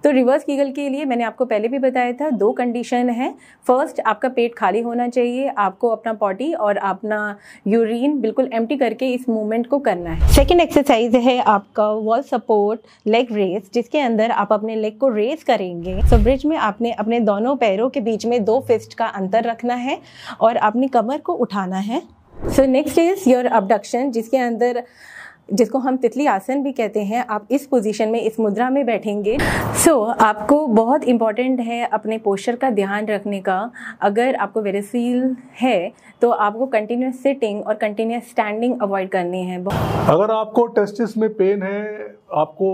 तो reverse Kegel के लिए मैंने आपको पहले भी बताया था, 2 कंडीशन है। फर्स्ट, आपका पेट खाली होना चाहिए, आपको अपना पॉटी और अपना यूरिन बिल्कुल एम्प्टी करके इस मूवमेंट को करना है। सेकेंड एक्सरसाइज है आपका वॉल सपोर्ट लेग रेस, जिसके अंदर आप अपने लेग को रेस करेंगे। सो ब्रिज में आपने अपने दोनों पैरों के बीच में 2 फिस्ट का अंतर रखना है और अपनी कमर को उठाना है। So next is your abduction, जिसके अंदर, जिसको हम तितली आसन भी कहते हैं, आप इस पोजीशन में, इस मुद्रा में बैठेंगे। आपको बहुत इंपॉर्टेंट है अपने पोस्चर का ध्यान रखने का। अगर आपको वेरिसील है तो आपको कंटिन्यूस सिटिंग और कंटिन्यूस स्टैंडिंग अवॉइड करनी है। अगर आपको टेस्टिस में पेन है, आपको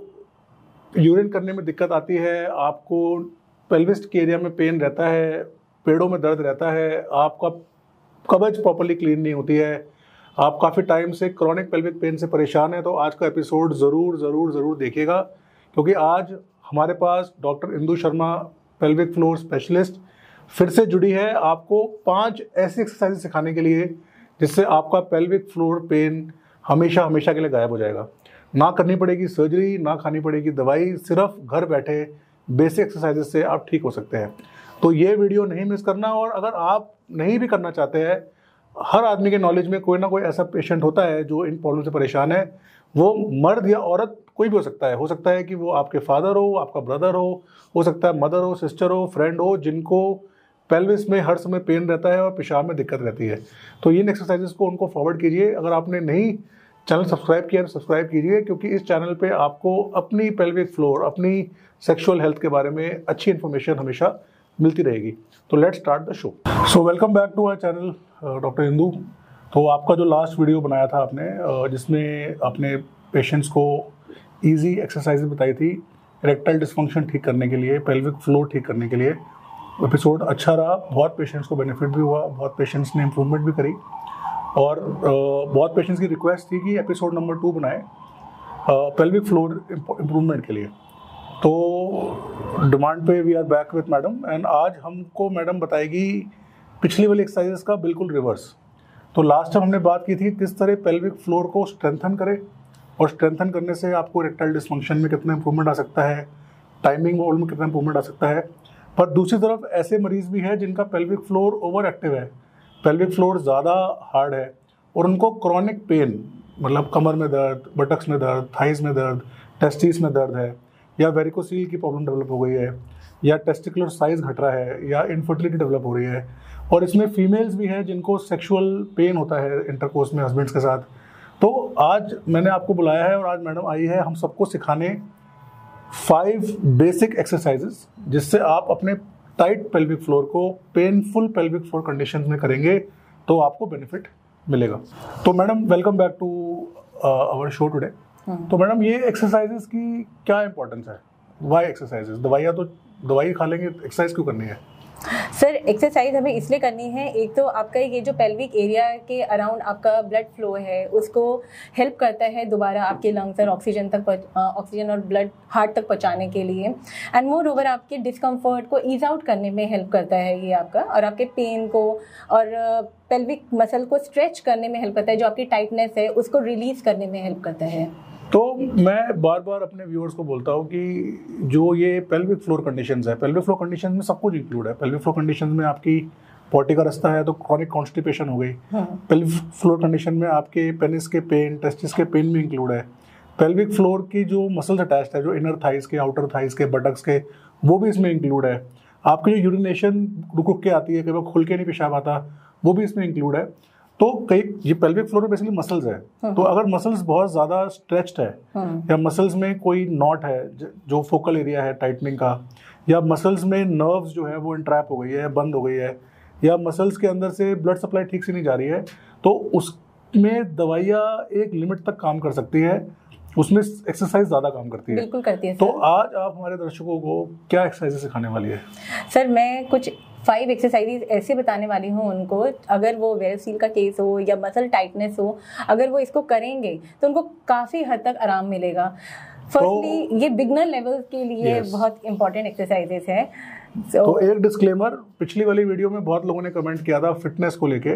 यूरिन करने में दिक्कत आती है, आपको पेल्विस के एरिया में पेन रहता है, पेड़ों में दर्द रहता है, आपका कब्ज प्रॉपर्ली क्लीन नहीं होती है, आप काफ़ी टाइम से क्रॉनिक पेल्विक पेन से परेशान हैं, तो आज का एपिसोड ज़रूर देखिएगा, क्योंकि आज हमारे पास doctor Indu Sharma pelvic floor specialist फिर से जुड़ी है आपको 5 ऐसी एक्सरसाइज सिखाने के लिए जिससे आपका पेल्विक फ्लोर पेन हमेशा के लिए गायब हो जाएगा। ना करनी पड़ेगी सर्जरी, ना खानी पड़ेगी दवाई, सिर्फ घर बैठे बेसिक एक्सरसाइजेस से आप ठीक हो सकते हैं। तो ये वीडियो नहीं मिस करना। और अगर आप नहीं भी करना चाहते हैं, हर आदमी के नॉलेज में कोई ना कोई ऐसा पेशेंट होता है जो इन प्रॉब्लम से परेशान है। वो मर्द या औरत कोई भी हो सकता है कि वो आपके फादर हो, आपका ब्रदर हो सकता है मदर हो, सिस्टर हो, फ्रेंड हो, जिनको पेल्विस में हर समय पेन रहता है और पेशाब में दिक्कत रहती है। तो इन एक्सरसाइजेस को उनको फॉरवर्ड कीजिए। अगर आपने नहीं चैनल सब्सक्राइब किया तो सब्सक्राइब कीजिए, क्योंकि इस चैनल पे आपको अपनी पेल्विक फ्लोर, अपनी सेक्सुअल हेल्थ के बारे में अच्छी इन्फॉर्मेशन हमेशा मिलती रहेगी। तो let's start the show. So welcome back to our channel doctor Indu. तो आपका जो लास्ट वीडियो बनाया था आपने, जिसमें अपने पेशेंट्स को इजी एक्सरसाइज बताई थी इरेक्टाइल डिस्फंक्शन ठीक करने के लिए, पेल्विक फ्लोर ठीक करने के लिए, एपिसोड अच्छा रहा। बहुत पेशेंट्स को बेनिफिट भी हुआ, बहुत पेशेंट्स ने इम्प्रूवमेंट भी करी, और बहुत पेशेंट्स की रिक्वेस्ट थी कि एपिसोड नंबर 2 बनाए पेल्विक फ्लोर इम्प्रूवमेंट के लिए। तो डिमांड पे we are back with madam, and आज हमको मैडम बताएगी पिछली वाली एक्सरसाइजेस का बिल्कुल रिवर्स। तो लास्ट टाइम हमने बात की थी किस तरह पेल्विक फ्लोर को स्ट्रेंथन करें, और स्ट्रेंथन करने से आपको इरेक्टाइल डिस्फंक्शन में कितना इंप्रूवमेंट आ सकता है, टाइमिंग वॉल में कितना इंप्रूवमेंट आ सकता है। पर दूसरी तरफ ऐसे मरीज भी हैं जिनका पेल्विक फ्लोर ओवर एक्टिव है, पेल्विक फ्लोर ज़्यादा हार्ड है, और उनको क्रॉनिक पेन, मतलब कमर में दर्द, बटक्स में दर्द, थाइज में दर्द, टेस्टिस में दर्द है, या वेरिकोसील की प्रॉब्लम डेवलप हो गई है, या टेस्टिकुलर साइज घट रहा है, या इनफर्टिलिटी डेवलप हो रही है। और इसमें फीमेल्स भी हैं जिनको सेक्सुअल पेन होता है इंटरकोर्स में हस्बैंड्स के साथ। तो आज मैंने आपको बुलाया है और आज मैडम आई है हम सबको सिखाने 5 बेसिक एक्सरसाइजेस, जिससे आप अपने टाइट पेल्विक फ्लोर को पेनफुल पेल्विक फ्लोर कंडीशंस में करेंगे तो आपको बेनिफिट मिलेगा। तो madam welcome back to our show today. तो मैडम ये एक्सरसाइजेस की क्या इंपॉर्टेंस है? Why exercises? दवाई खा लेंगे, एक्सरसाइज क्यों करनी है? सर, एक्सरसाइज हमें इसलिए करनी है, एक तो आपका ये जो पेल्विक एरिया के अराउंड आपका ब्लड फ्लो है उसको हेल्प करता है दोबारा आपके लंग्स और ऑक्सीजन और ब्लड हार्ट तक पहुंचाने के लिए, एंड मोर ओवर आपके डिस्कम्फर्ट को ईज आउट करने में हेल्प करता है ये आपका, और आपके पेन को और पेल्विक मसल को स्ट्रेच करने में हेल्प करता है, जो आपकी टाइटनेस है उसको रिलीज करने में हेल्प करता है। तो मैं बार बार अपने व्यूअर्स को बोलता हूँ कि जो ये पेल्विक फ्लोर कंडीशंस है, पेल्विक फ्लोर कंडीशंस में सब कुछ इंक्लूड है। पेल्विक फ्लोर कंडीशंस में आपकी पॉटी का रास्ता है तो क्रॉनिक कॉन्स्टिपेशन हो गई। पेल्विक फ्लोर कंडीशन में आपके पेनिस के पेन, टेस्टिस के पेन भी इंक्लूड है। पेल्विक फ्लोर की जो मसल्स अटैच्ड है, जो इनर थाइस के, आउटर थाइस के, बटक्स के, वो भी इसमें इंक्लूड है। आपकी जो यूरिनेशन रुक के आती है, कई बार खुल के नहीं पेशाब आता, वो भी इसमें इंक्लूड है। तो कई ये पेल्विक फ्लोर में बेसिकली मसल्स है, तो अगर मसल्स बहुत ज़्यादा स्ट्रेच्ड है, या मसल्स में कोई नॉट है जो फोकल एरिया है टाइटनिंग का, या मसल्स में नर्व्स जो है वो इंट्रैप हो गई है, बंद हो गई है, या मसल्स के अंदर से ब्लड सप्लाई ठीक से नहीं जा रही है, तो उसमें दवाइयाँ एक लिमिट तक काम कर सकती है, उसमें एक्सरसाइज ज़्यादा काम करती है। बिल्कुल करती है। तो आज आप हमारे दर्शकों को क्या एक्सरसाइज सिखाने वाली है? सर, मैं कुछ 5 एक्सरसाइजेज ऐसे बताने वाली हूँ उनको, अगर वो वेरिसील का केस हो या मसल टाइटनेस हो, अगर वो इसको करेंगे तो उनको काफ़ी हद तक आराम मिलेगा। फर्स्टली ये बिगनर लेवल के लिए बहुत इंपॉर्टेंट एक्सरसाइजेज है। तो एक डिस्क्लेमर, पिछली वाली वीडियो में बहुत लोगों ने कमेंट किया था फिटनेस को लेके।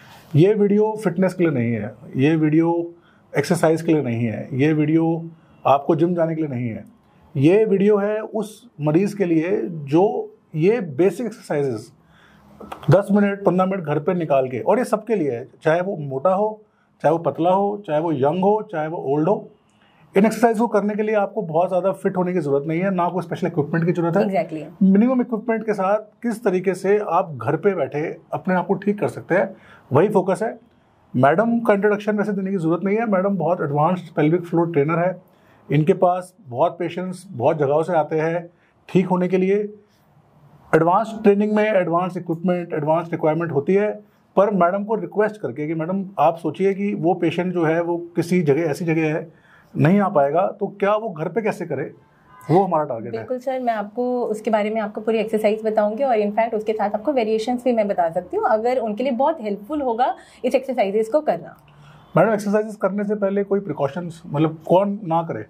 ये वीडियो फिटनेस के लिए नहीं है, ये वीडियो एक्सरसाइज के लिए नहीं है, ये वीडियो आपको जिम जाने के लिए नहीं है, ये वीडियो है उस मरीज के लिए जो ये बेसिक एक्सरसाइजेस 10 मिनट 15 मिनट घर पे निकाल के, और ये सबके लिए है, चाहे वो मोटा हो, चाहे वो पतला हो, चाहे वो यंग हो, चाहे वो ओल्ड हो। इन एक्सरसाइज को करने के लिए आपको बहुत ज़्यादा फिट होने की जरूरत नहीं है, ना कोई स्पेशल इक्विपमेंट की जरूरत है। एग्जैक्टली मिनिमम इक्विपमेंट के साथ किस तरीके से आप घर पे बैठे अपने आप को ठीक कर सकते हैं, वही फोकस है। मैडम का इंट्रोडक्शन वैसे देने की जरूरत नहीं है, मैडम बहुत एडवांस्ड पेल्विक फ्लोर ट्रेनर है। इनके पास बहुत पेशेंट्स बहुत जगहों से आते हैं ठीक होने के लिए। एडवांस ट्रेनिंग में एडवांस इक्विपमेंट, एडवांस रिक्वायरमेंट होती है, पर मैडम को रिक्वेस्ट करके कि मैडम आप सोचिए कि वो पेशेंट जो है वो किसी जगह ऐसी जगह है नहीं आ पाएगा, तो क्या वो घर पे कैसे करे, वो हमारा टारगेट है। बिल्कुल सर, मैं आपको उसके बारे में आपको पूरी एक्सरसाइज बताऊंगी और इनफैक्ट उसके साथ आपको वेरिएशंस भी मैं बता सकती हूँ, अगर उनके लिए बहुत हेल्पफुल होगा इस एक्सरसाइजेस को करना। मैडम एक्सरसाइजेस करने से पहले कोई प्रिकॉशंस, मतलब कौन ना करे?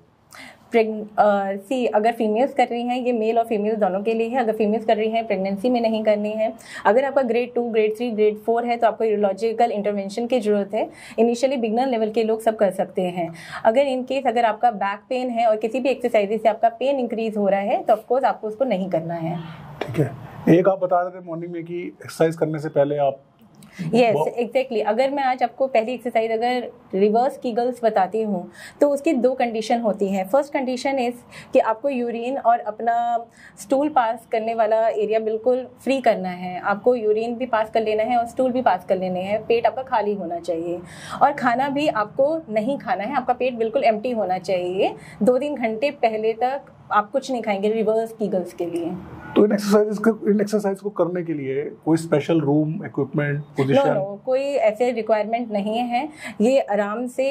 अगर फीमेल्स कर रही हैं, ये मेल और फीमेल दोनों के लिए है। अगर फीमेल्स कर रही हैं, प्रेगनेंसी में नहीं करनी है। अगर आपका ग्रेड 2, ग्रेड 3, ग्रेड 4 है तो आपको यूरोलॉजिकल इंटरवेंशन की जरूरत है। इनिशियली बिगनर लेवल के लोग सब कर सकते हैं। अगर इन केस अगर आपका बैक पेन है और किसी भी एक्सरसाइज से आपका पेन इंक्रीज हो रहा है तो ऑफकोर्स आपको उसको नहीं करना है। ठीक है, एक आप बता रहे थे मॉर्निंग में कि एक्सरसाइज करने से पहले आप यस एग्जैक्टली। अगर मैं आज आपको पहली एक्सरसाइज अगर रिवर्स कीगल्स बताती हूँ तो उसकी 2 कंडीशन होती हैं। फर्स्ट कंडीशन इज कि आपको यूरिन और अपना स्टूल पास करने वाला एरिया बिल्कुल फ्री करना है। आपको यूरिन भी पास कर लेना है और स्टूल भी पास कर लेने हैं। पेट आपका खाली होना चाहिए और खाना भी आपको नहीं खाना है। आपका पेट बिल्कुल एम्प्टी होना चाहिए। 2-3 घंटे पहले तक आप कुछ नहीं खाएंगे रिवर्स कीगल्स के लिए। तो इन एक्सरसाइज को करने के लिए कोई special room, equipment, position? No, कोई ऐसे रिक्वायरमेंट नहीं है। ये आराम से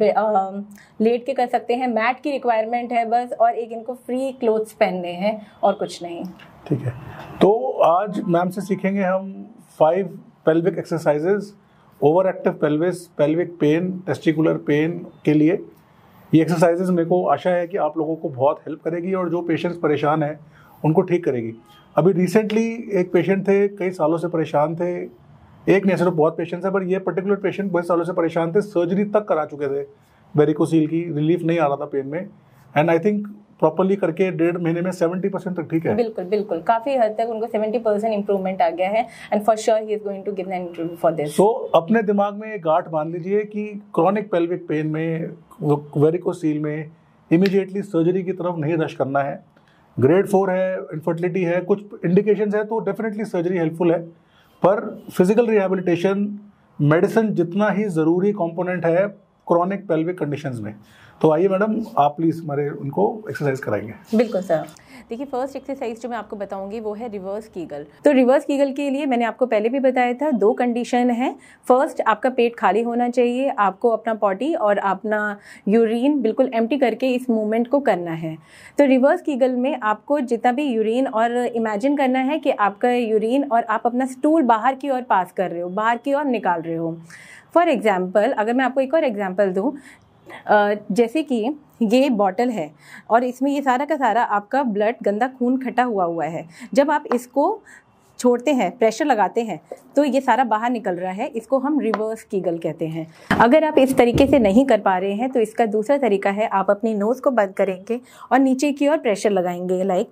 लेट के कर सकते हैं। मैट की रिक्वायरमेंट है बस, और एक इनको फ्री क्लोथ्स पहनने हैं और कुछ नहीं। ठीक है, तो आज मैम से सीखेंगे हम 5 pelvic exercises over active pelvis, pelvic pain, testicular pain के लिए। ये एक्सरसाइजेज मेरे को आशा है कि आप लोगों को बहुत हेल्प करेगी और जो पेशेंट्स परेशान हैं उनको ठीक करेगी। अभी रिसेंटली एक पेशेंट थे, कई सालों से परेशान थे। एक नहीं, सिर्फ बहुत पेशेंट्स है, पर ये पर्टिकुलर पेशेंट बहुत सालों से परेशान थे, सर्जरी तक करा चुके थे वेरिकोसील की, रिलीफ नहीं आ रहा था पेन में। एंड आई थिंक प्रॉपर्ली करके 1.5 महीने में 70% तक ठीक है। बिल्कुल बिल्कुल, काफी हद तक उनको 70% इंप्रूवमेंट आ गया है and for sure he is going to give an interview for this. So अपने दिमाग में एक गांठ बांध लीजिए कि क्रॉनिक पेल्विक पेन में, वेरिकोसील में इमीडिएटली सर्जरी की तरफ नहीं रश करना है। ग्रेड 4 है, इनफर्टिलिटी है, कुछ इंडिकेशंस है तो डेफिनेटली सर्जरी हेल्पफुल है, पर फिजिकल रिहैबिलिटेशन मेडिसिन जितना ही ज़रूरी कंपोनेंट है क्रॉनिक पेल्विक कंडीशंस में। तो आइए मैडम, आप प्लीज़ हमारे उनको एक्सरसाइज कराएंगे। बिल्कुल सर। देखिए, फर्स्ट एक्सरसाइज जो मैं आपको बताऊंगी वो है रिवर्स कीगल। तो रिवर्स कीगल के लिए मैंने आपको पहले भी बताया था 2 कंडीशन है। फर्स्ट, आपका पेट खाली होना चाहिए। आपको अपना पॉटी और अपना यूरिन बिल्कुल एम्प्टी करके इस मूवमेंट को करना है। तो रिवर्स कीगल में आपको जितना भी यूरिन, और इमेजिन करना है कि आपका यूरिन और आप अपना स्टूल बाहर की ओर पास कर रहे हो, बाहर की ओर निकाल रहे हो। फॉर एग्जाम्पल, अगर मैं आपको एक और एग्जाम्पल दूँ, जैसे कि ये बॉटल है और इसमें ये सारा का सारा आपका ब्लड, गंदा खून खटा हुआ है। जब आप इसको छोड़ते हैं, प्रेशर लगाते हैं, तो ये सारा बाहर निकल रहा है। इसको हम रिवर्स कीगल कहते हैं। अगर आप इस तरीके से नहीं कर पा रहे हैं तो इसका दूसरा तरीका है, आप अपनी नोज़ को बंद करेंगे और नीचे की ओर प्रेशर लगाएंगे, लाइक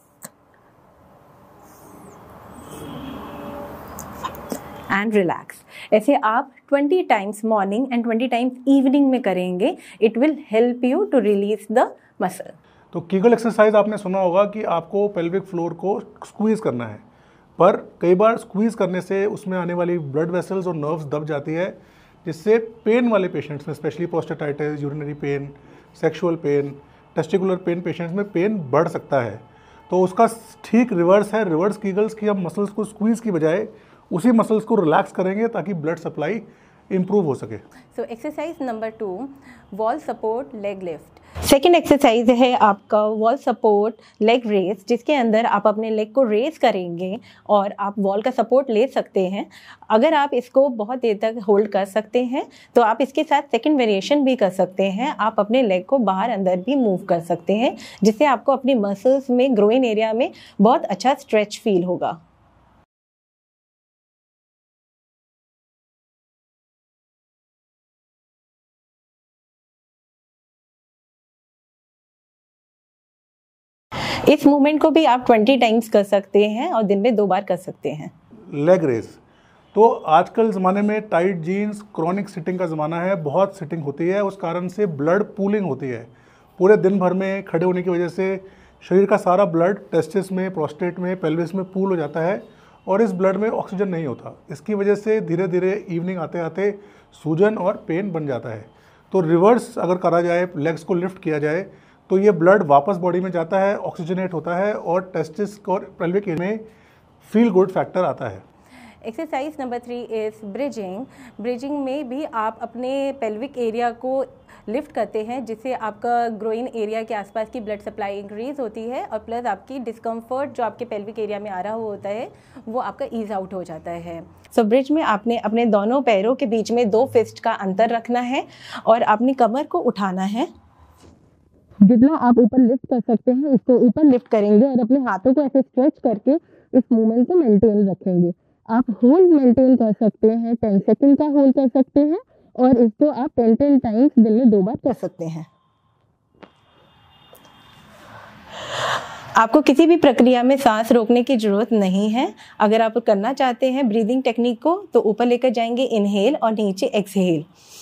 एंड रिलैक्स। ऐसे आप 20 times morning and 20 times evening में करेंगे। It will help you to release the muscle. तो कीगल एक्सरसाइज आपने सुना होगा कि आपको पेल्विक फ्लोर को स्क्वीज करना है, पर कई बार स्क्वीज करने से उसमें आने वाली ब्लड वेसल्स और नर्व्स दब जाती है, जिससे पेन वाले पेशेंट्स में, specially prostatitis, urinary pain, sexual pain, testicular pain patients में पेन बढ़ सकता है। तो उसका ठीक रिवर्स है। रिवर्स कीगल्स की हम मसल्स को स्क्वीज की बजाय उसी मसल्स को रिलैक्स करेंगे ताकि ब्लड सप्लाई इंप्रूव हो सके। So exercise number 2, wall support leg lift. Second exercise है आपका वॉल सपोर्ट लेग रेस, जिसके अंदर आप अपने लेग को रेस करेंगे और आप वॉल का सपोर्ट ले सकते हैं। अगर आप इसको बहुत देर तक होल्ड कर सकते हैं तो आप इसके साथ सेकेंड वेरिएशन भी कर सकते हैं। आप अपने लेग को बाहर अंदर भी मूव कर सकते हैं, जिससे आपको अपनी मसल्स में, ग्रोइन एरिया में बहुत अच्छा स्ट्रेच फील होगा। इस मूवमेंट को भी आप 20 टाइम्स कर सकते हैं और दिन में 2 बार कर सकते हैं। लेग रेस, तो आजकल ज़माने में टाइट जीन्स, क्रॉनिक सिटिंग का ज़माना है, बहुत सिटिंग होती है, उस कारण से ब्लड पूलिंग होती है। पूरे दिन भर में खड़े होने की वजह से शरीर का सारा ब्लड टेस्टिस में, प्रोस्टेट में, पेल्विस में पूल हो जाता है और इस ब्लड में ऑक्सीजन नहीं होता। इसकी वजह से धीरे धीरे इवनिंग आते आते सूजन और पेन बन जाता है। तो रिवर्स अगर करा जाए, लेग्स को लिफ्ट किया जाए, तो ये ब्लड वापस बॉडी में जाता है, ऑक्सीजनेट होता है और टेस्टिस और पेल्विक एरिया में फील गुड फैक्टर आता है। Exercise number 3 is bridging. Bridging में भी आप अपने पेल्विक एरिया को लिफ्ट करते हैं, जिससे आपका ग्रोइन एरिया के आसपास की ब्लड सप्लाई इंक्रीज़ होती है और प्लस आपकी डिस्कम्फर्ट जो आपके पेल्विक एरिया में आ रहा होता है वो आपका ईज आउट हो जाता है। सो ब्रिज में आपने अपने दोनों पैरों के बीच में 2 फिस्ट का अंतर रखना है और अपनी कमर को उठाना है। जितना आप ऊपर लिफ्ट कर सकते हैं इसको ऊपर लिफ्ट करेंगे और अपने हाथों को ऐसे स्ट्रेच करके इस मूवमेंट को मेंटेन रखेंगे। आप होल्ड मेंटेन कर सकते हैं, 10 सेकंड का होल्ड कर सकते हैं और इसको आप 10 टाइम्स दिन में 2 बार कर सकते हैं। आपको किसी भी प्रक्रिया में सांस रोकने की जरूरत नहीं है। अगर आप करना चाहते हैं ब्रीदिंग टेक्निक को तो ऊपर लेकर जाएंगे इनहेल और नीचे एक्सहेल।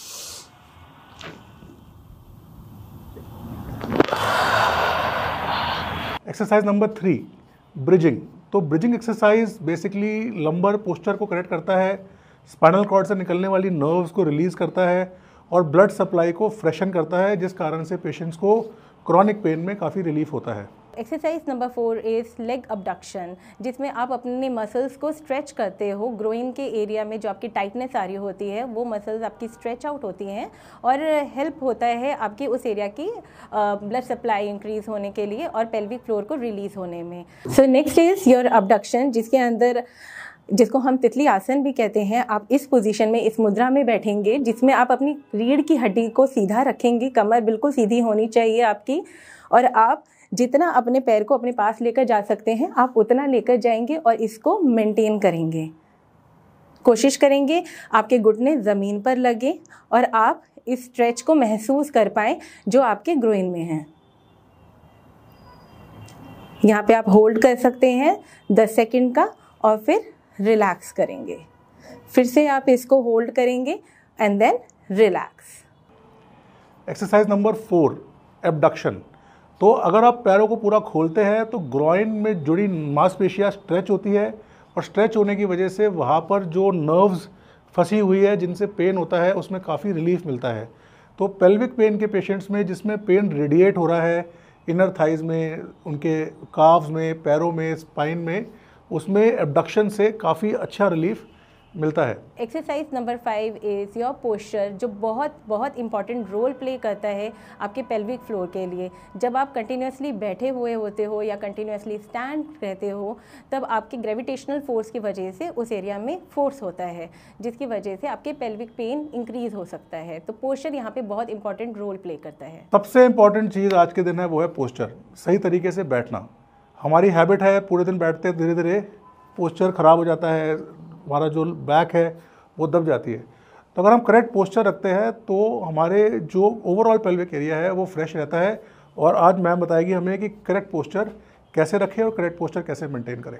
Exercise number 3, bridging. तो bridging exercise basically lumbar posture को करेक्ट करता है, स्पाइनल कॉर्ड से निकलने वाली नर्व्स को रिलीज़ करता है और ब्लड सप्लाई को फ्रेशन करता है, जिस कारण से पेशेंट्स को क्रॉनिक पेन में काफ़ी रिलीफ होता है। Exercise number 4 is leg abduction, जिसमें आप अपने मसल्स को स्ट्रेच करते हो। ग्रोइन के एरिया में जो आपकी टाइटनेस आ रही होती है वो मसल्स आपकी स्ट्रेच आउट होती हैं और हेल्प होता है आपकी उस एरिया की ब्लड सप्लाई इंक्रीज़ होने के लिए और पेल्विक फ्लोर को रिलीज़ होने में। So next is your abduction, जिसको हम तितली आसन भी कहते हैं। आप इस पोजीशन में, इस मुद्रा में बैठेंगे जिसमें आप अपनी रीढ़ की हड्डी को सीधा रखेंगे, कमर बिल्कुल सीधी होनी चाहिए आपकी, और आप जितना अपने पैर को अपने पास लेकर जा सकते हैं आप उतना लेकर जाएंगे और इसको मेंटेन करेंगे। कोशिश करेंगे आपके घुटने ज़मीन पर लगे और आप इस स्ट्रेच को महसूस कर पाएं जो आपके ग्रोइन में है। यहाँ पे आप होल्ड कर सकते हैं 10 सेकंड का और फिर रिलैक्स करेंगे। फिर से आप इसको होल्ड करेंगे and then relax. Exercise number 4, abduction. तो अगर आप पैरों को पूरा खोलते हैं तो ग्रोइन में जुड़ी मांसपेशियां स्ट्रेच होती है और स्ट्रेच होने की वजह से वहाँ पर जो नर्व्स फंसी हुई है जिनसे पेन होता है उसमें काफ़ी रिलीफ मिलता है। तो पेल्विक पेन के पेशेंट्स में जिसमें पेन रेडिएट हो रहा है इनर थाइज में, उनके काफ्स में, पैरों में, स्पाइन में, उसमें एबडक्शन से काफ़ी अच्छा रिलीफ मिलता है। Exercise number 5 is your posture, जो बहुत बहुत इंपॉर्टेंट रोल प्ले करता है आपके पेल्विक फ्लोर के लिए। जब आप कंटिन्यूसली बैठे हुए होते हो या कंटिन्यूसली स्टैंड रहते हो तब आपकी ग्रेविटेशनल फोर्स की वजह से उस एरिया में फोर्स होता है, जिसकी वजह से आपके पेल्विक पेन इंक्रीज हो सकता है। तो पोस्चर यहाँ पे बहुत इंपॉर्टेंट रोल प्ले करता है। सबसे इंपॉर्टेंट चीज़ आज के दिन है वो है पोस्चर, सही तरीके से बैठना। हमारी हैबिट है पूरे दिन बैठते धीरे धीरे पोस्चर ख़राब हो जाता है, हमारा जो बैक है वो दब जाती है। तो अगर हम करेक्ट पोस्चर रखते हैं तो हमारे जो ओवरऑल पेल्विक एरिया है वो फ्रेश रहता है। और आज मैम बताएगी हमें कि करेक्ट पोस्चर कैसे रखें और करेक्ट पोस्चर कैसे मेंटेन करें।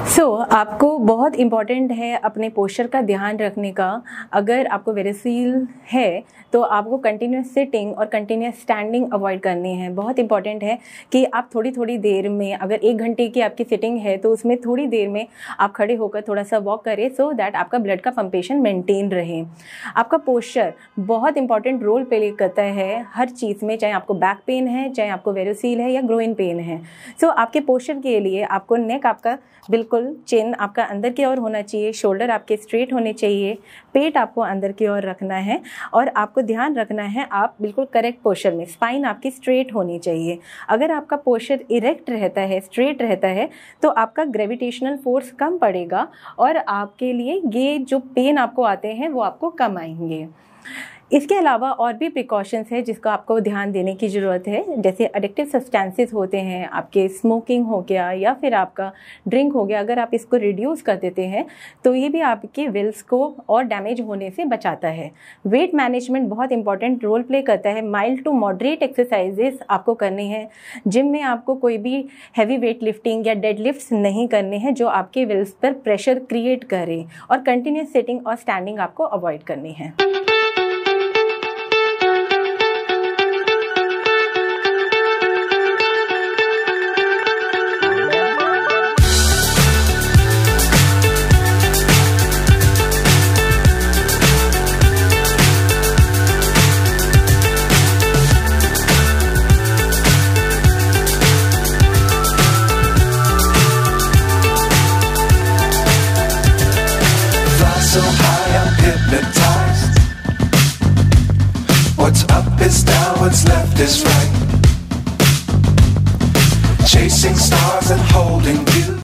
आपको बहुत इम्पॉर्टेंट है अपने पोस्चर का ध्यान रखने का। अगर आपको वेरिसील है तो आपको कंटिन्यूस सिटिंग और कंटिन्यूस स्टैंडिंग अवॉइड करनी है। बहुत इंपॉर्टेंट है कि आप थोड़ी थोड़ी देर में, अगर 1 घंटे की आपकी सिटिंग है तो उसमें थोड़ी देर में आप खड़े होकर थोड़ा सा वॉक करें, सो दैट आपका ब्लड का पंपेशन मेंटेन रहे। आपका पोस्चर बहुत इंपॉर्टेंट रोल प्ले करता है हर चीज़ में, चाहे आपको बैक पेन है, चाहे आपको वेरिसील है या ग्रोइन पेन है। आपके पोस्चर के लिए आपको नेक आपका बिल्कुल, चिन आपका अंदर की ओर होना चाहिए, शोल्डर आपके स्ट्रेट होने चाहिए, पेट आपको अंदर की ओर रखना है और आपको ध्यान रखना है आप बिल्कुल करेक्ट पोस्चर में, स्पाइन आपकी स्ट्रेट होनी चाहिए। अगर आपका पोस्चर इरेक्ट रहता है, स्ट्रेट रहता है, तो आपका ग्रेविटेशनल फोर्स कम पड़ेगा और आपके लिए ये जो पेन आपको आते हैं वो आपको कम आएंगे। इसके अलावा और भी प्रिकॉशंस है जिसको आपको ध्यान देने की ज़रूरत है, जैसे एडिक्टिव सब्सटेंसेस होते हैं, आपके स्मोकिंग हो गया या फिर आपका ड्रिंक हो गया, अगर आप इसको रिड्यूस कर देते हैं तो ये भी आपके वेल्स को और डैमेज होने से बचाता है। वेट मैनेजमेंट बहुत इंपॉर्टेंट रोल प्ले करता है। माइल्ड टू मॉडरेट एक्सरसाइजेस आपको करने हैं। जिम में आपको कोई भी हैवी वेट लिफ्टिंग या डेड लिफ्ट्स नहीं करने हैं जो आपके वेल्स पर प्रेशर क्रिएट करे, और कंटिन्यूस सिटिंग और स्टैंडिंग आपको अवॉइड करनी है। So high I'm hypnotized. What's up is down, what's left is right. Chasing stars and holding you.